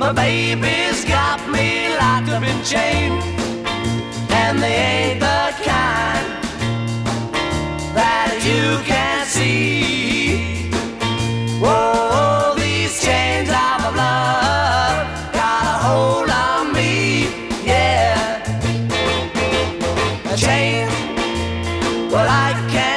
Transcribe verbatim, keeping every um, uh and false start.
My baby's got me locked up in chains, and they ain't the kind that you can see. Whoa, these chains of love got a hold on me, yeah. Chains, well I can't